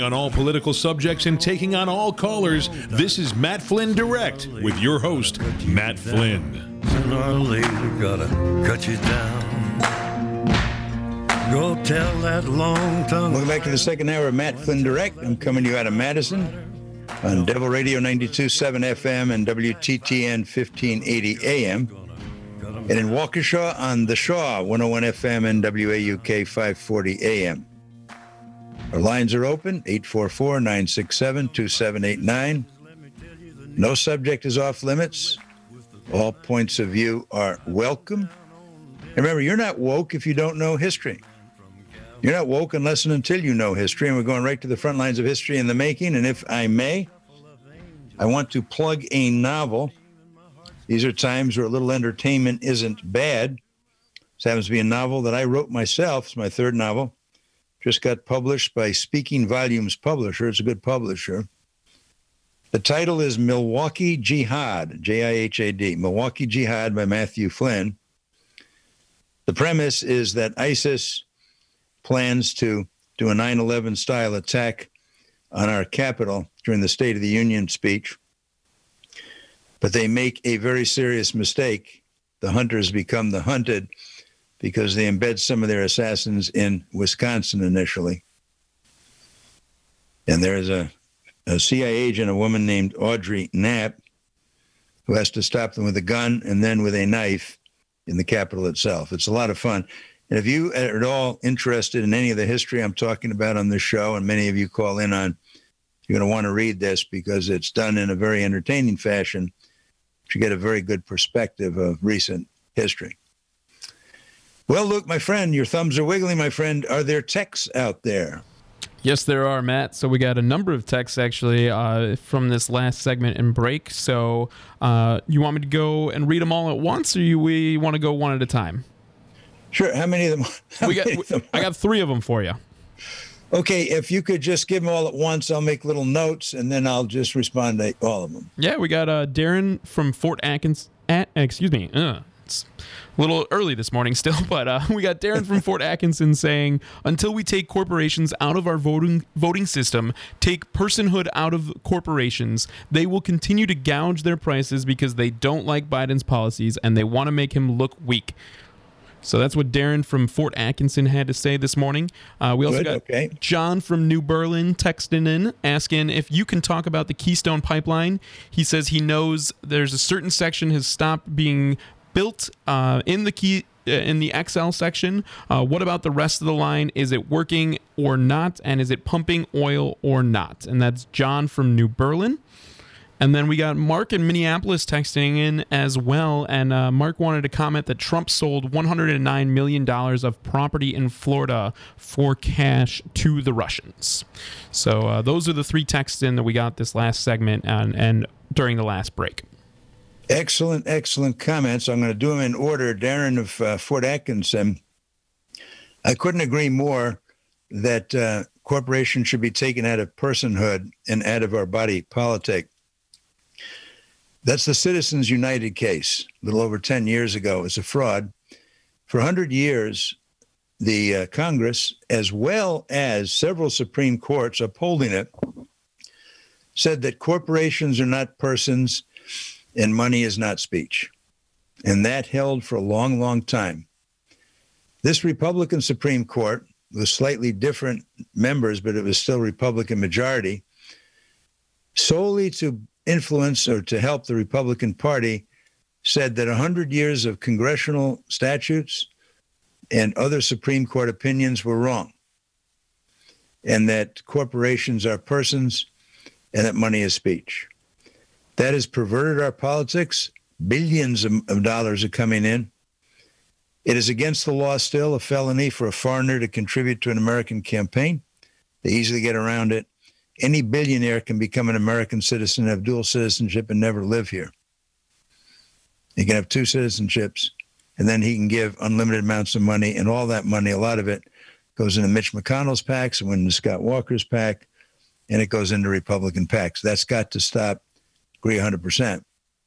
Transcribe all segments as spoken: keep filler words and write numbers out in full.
Covering on all political subjects and taking on all callers, this is Matt Flynn Direct with your host, Matt Flynn. Sooner or later, gotta cut you down. Go tell that long tongue. Welcome back to the second hour of Matt Flynn Direct. I'm coming to you out of Madison on Devil Radio ninety-two point seven F M and W T T N fifteen eighty A M. And in Waukesha on the Shaw one oh one F M and W A U K five forty A M. Our lines are open, eight four four, nine six seven, two seven eight nine. No subject is off limits. All points of view are welcome. And remember, you're not woke if you don't know history. You're not woke unless and until you know history, and we're going right to the front lines of history in the making. And if I may, I want to plug a novel. These are times where a little entertainment isn't bad. This happens to be a novel that I wrote myself. It's my third novel. Just got published by Speaking Volumes Publisher. It's a good publisher. The title is Milwaukee Jihad, J I H A D, Milwaukee Jihad by Matthew Flynn. The premise is that ISIS plans to do a nine eleven style attack on our capital during the State of the Union speech. But they make a very serious mistake. The hunters become the hunted because they embed some of their assassins in Wisconsin initially. And there is a, a C I A agent, a woman named Audrey Knapp, who has to stop them with a gun and then with a knife in the Capitol itself. It's a lot of fun. And if you are at all interested in any of the history I'm talking about on this show, and many of you call in on, you're going to want to read this because it's done in a very entertaining fashion to get a very good perspective of recent history. Well, Luke, my friend, your thumbs are wiggling, my friend. Are there texts out there? Yes, there are, Matt. So we got a number of texts, actually, uh, from this last segment and break. So uh, you want me to go and read them all at once, or you, we want to go one at a time? Sure. How many of them? We got. We, I got three of them for you. Okay, if you could just give them all at once, I'll make little notes, and then I'll just respond to all of them. Yeah, we got uh, Darren from Fort Atkins. At, excuse me. Uh, it's a little early this morning still, but uh, we got Darren from Fort Atkinson saying, until we take corporations out of our voting voting system, take personhood out of corporations, they will continue to gouge their prices because they don't like Biden's policies and they want to make him look weak. So that's what Darren from Fort Atkinson had to say this morning. Uh, we also Good, got okay. John from New Berlin texting in, asking if you can talk about the Keystone Pipeline. He says he knows there's a certain section has stopped being built uh, in the key uh, in the X L section. Uh, what about the rest of the line? Is it working or not? And is it pumping oil or not? And that's John from New Berlin. And then we got Mark in Minneapolis texting in as well. And uh, Mark wanted to comment that Trump sold one hundred nine million dollars of property in Florida for cash to the Russians. So uh, those are the three texts in that we got this last segment and, and during the last break. Excellent, excellent comments. I'm going to do them in order. Darren of uh, Fort Atkinson, I couldn't agree more that uh, corporations should be taken out of personhood and out of our body politic. That's the Citizens United case, a little over ten years ago. It's a fraud. For one hundred years, the uh, Congress, as well as several Supreme Courts upholding it, said that corporations are not persons and money is not speech. And that held for a long, long time. This Republican Supreme Court, with slightly different members, but it was still Republican majority, solely to influence or to help the Republican Party, said that one hundred years of congressional statutes and other Supreme Court opinions were wrong, and that corporations are persons and that money is speech. That has perverted our politics. Billions of, of dollars are coming in. It is against the law still, a felony for a foreigner to contribute to an American campaign. They easily get around it. Any billionaire can become an American citizen, have dual citizenship, and never live here. He can have two citizenships, and then he can give unlimited amounts of money, and all that money, a lot of it, goes into Mitch McConnell's PACs and into Scott Walker's PAC, and it goes into Republican PACs. That's got to stop. Agree one hundred percent.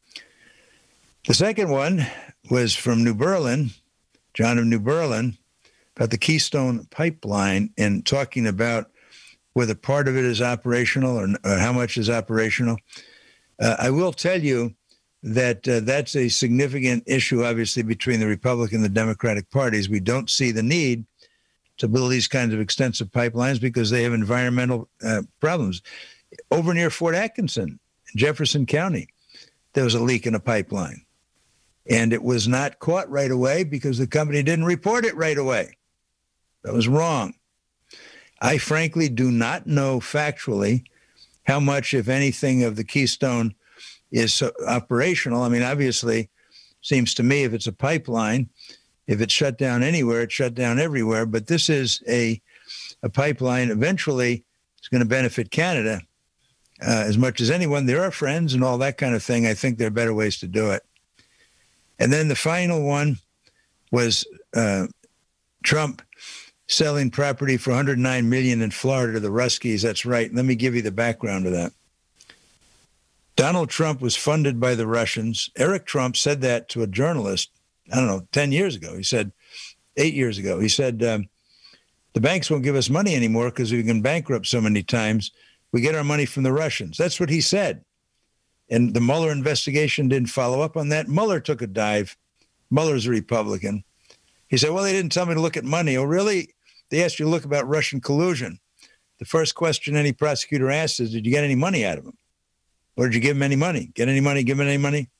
The second one was from New Berlin, John of New Berlin, about the Keystone Pipeline, and talking about whether part of it is operational or, or how much is operational. Uh, I will tell you that uh, that's a significant issue, obviously, between the Republican and the Democratic parties. We don't see the need to build these kinds of extensive pipelines because they have environmental uh, problems. Over near Fort Atkinson, Jefferson County, there was a leak in a pipeline. And it was not caught right away because the company didn't report it right away. That was wrong. I frankly do not know factually how much, if anything, of the Keystone is operational. I mean, obviously, seems to me if it's a pipeline, if it's shut down anywhere, it's shut down everywhere. But this is a, a pipeline. Eventually, it's going to benefit Canada uh, as much as anyone. There are friends and all that kind of thing. I think there are better ways to do it. And then the final one was uh, Trump selling property for one hundred nine million dollars in Florida to the Ruskies. That's right. Let me give you the background of that. Donald Trump was funded by the Russians. Eric Trump said that to a journalist, I don't know, ten years ago. He said, eight years ago, he said, um, the banks won't give us money anymore because we've been bankrupt so many times. We get our money from the Russians. That's what he said. And the Mueller investigation didn't follow up on that. Mueller took a dive. Mueller's a Republican. He said, well, they didn't tell me to look at money. Oh, really? They asked you to look about Russian collusion. The first question any prosecutor asks is, did you get any money out of him? Or did you give him any money? Get any money? Give him any money?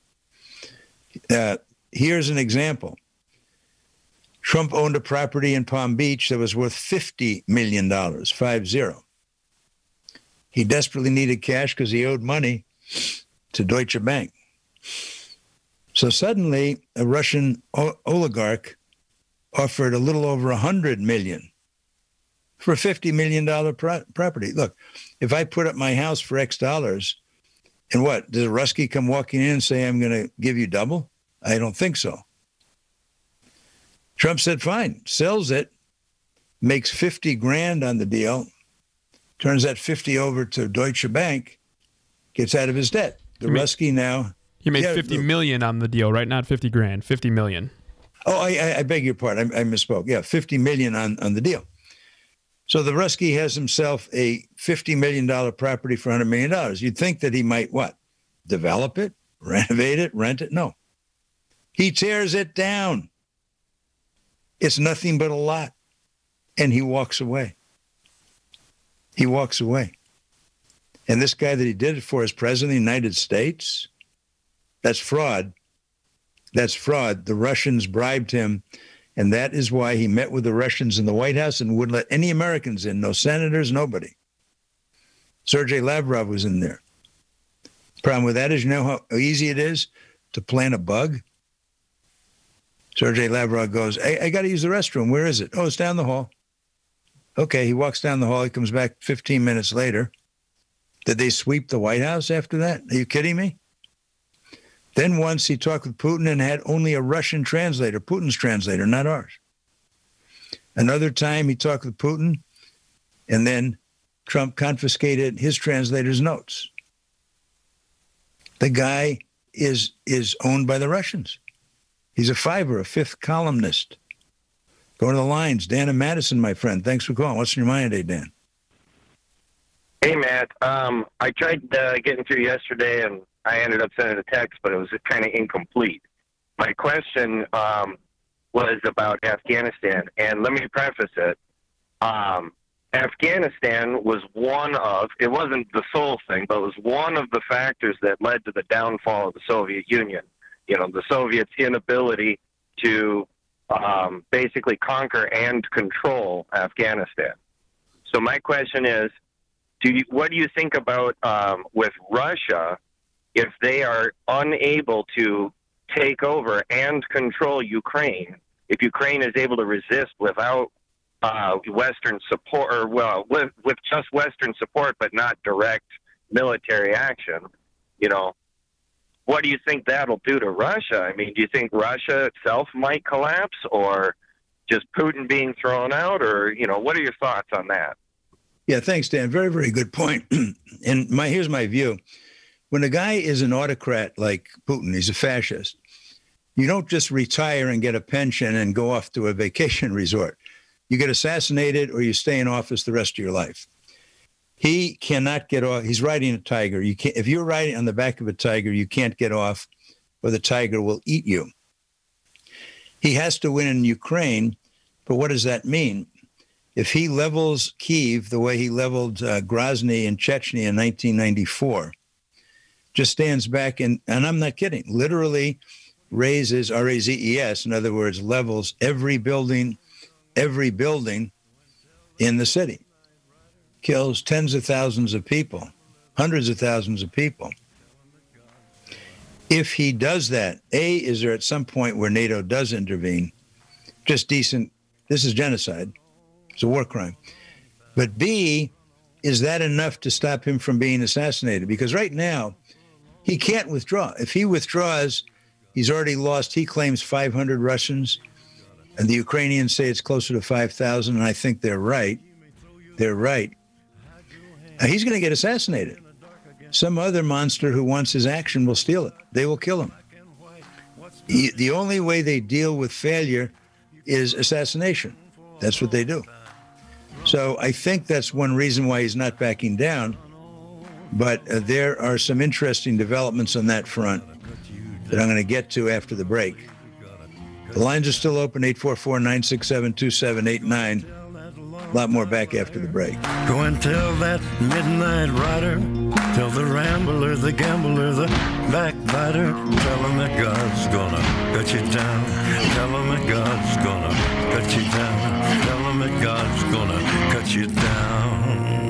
Uh, here's an example. Trump owned a property in Palm Beach that was worth fifty million dollars, five zero. He desperately needed cash because he owed money to Deutsche Bank. So suddenly, a Russian o- oligarch offered a little over one hundred million dollars for a fifty million dollars pro- property. Look, if I put up my house for X dollars, and what, does a Rusky come walking in and say, I'm going to give you double? I don't think so. Trump said, fine, sells it, makes fifty grand on the deal, turns that fifty over to Deutsche Bank, gets out of his debt. The Rusky now... He made yeah, fifty million on the deal, right? Not fifty grand, fifty million. Oh, I, I beg your pardon. I, I misspoke. Yeah, fifty million on, on the deal. So the Rusky has himself a fifty million dollars property for one hundred million dollars. You'd think that he might, what, develop it, renovate it, rent it? No. He tears it down. It's nothing but a lot. And he walks away. He walks away. And this guy that he did it for is president of the United States. That's fraud. That's fraud. The Russians bribed him. And that is why he met with the Russians in the White House and wouldn't let any Americans in. No senators, nobody. Sergei Lavrov was in there. Problem with that is, you know how easy it is to plant a bug? Sergei Lavrov goes, hey, I got to use the restroom. Where is it? Oh, it's down the hall. Okay, he walks down the hall. He comes back fifteen minutes later. Did they sweep the White House after that? Are you kidding me? Then once he talked with Putin and had only a Russian translator, Putin's translator, not ours. Another time he talked with Putin, and then Trump confiscated his translator's notes. The guy is, is owned by the Russians. He's a fiver, a fifth columnist. Go to the lines. Dan and Madison, my friend. Thanks for calling. What's in your mind today, Dan? Hey, Matt. Um, I tried uh, getting through yesterday, and I ended up sending a text, but it was kind of incomplete. My question um, was about Afghanistan, and let me preface it. Um, Afghanistan was one of, it wasn't the sole thing, but it was one of the factors that led to the downfall of the Soviet Union. You know, the Soviets' inability to um, basically conquer and control Afghanistan. So my question is, do you, what do you think about um, with Russia if they are unable to take over and control Ukraine, if Ukraine is able to resist without uh, Western support, or well, with, with just Western support but not direct military action, you know, what do you think that'll do to Russia? I mean, do you think Russia itself might collapse, or just Putin being thrown out, or, you know, what are your thoughts on that? Yeah, thanks, Dan. Very, very good point. And my here's my view. When a guy is an autocrat like Putin, he's a fascist, you don't just retire and get a pension and go off to a vacation resort. You get assassinated or you stay in office the rest of your life. He cannot get off. He's riding a tiger. You can't, if you're riding on the back of a tiger, you can't get off, or the tiger will eat you. He has to win in Ukraine, but what does that mean? If he levels Kyiv the way he leveled uh, Grozny in Chechnya in nineteen ninety-four, just stands back and, and I'm not kidding, literally razes, R A Z E S, in other words, levels every building, every building in the city. Kills tens of thousands of people, hundreds of thousands of people. If he does that, A, is there at some point where NATO does intervene? Just decent, this is genocide. It's a war crime. But B, is that enough to stop him from being assassinated? Because right now, he can't withdraw. If he withdraws, he's already lost, he claims five hundred Russians, and the Ukrainians say it's closer to five thousand, and I think they're right. They're right. Uh, he's going to get assassinated. Some other monster who wants his action will steal it. They will kill him. He, the only way they deal with failure is assassination. That's what they do. So I think that's one reason why he's not backing down. But uh, there are some interesting developments on that front that I'm going to get to after the break. The lines are still open, eight four four, nine six seven, two seven eight nine. A lot more back after the break. Go and tell that midnight rider, tell the rambler, the gambler, the backbiter, tell him that God's gonna cut you down. Tell him that God's gonna cut you down. Tell him that God's gonna cut you down.